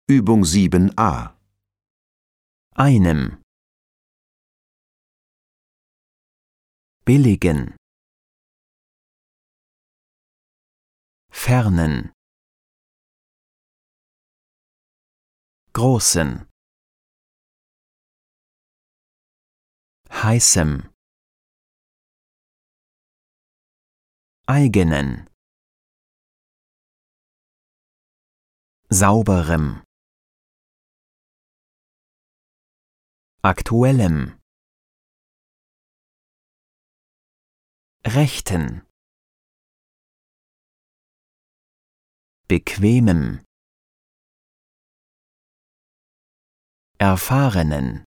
Übung 7a. Einem. Billigen. Fernen. Großen. Heißem. Eigenen. Sauberem. Aktuellem. Rechten. Bequemem. Erfahrenen.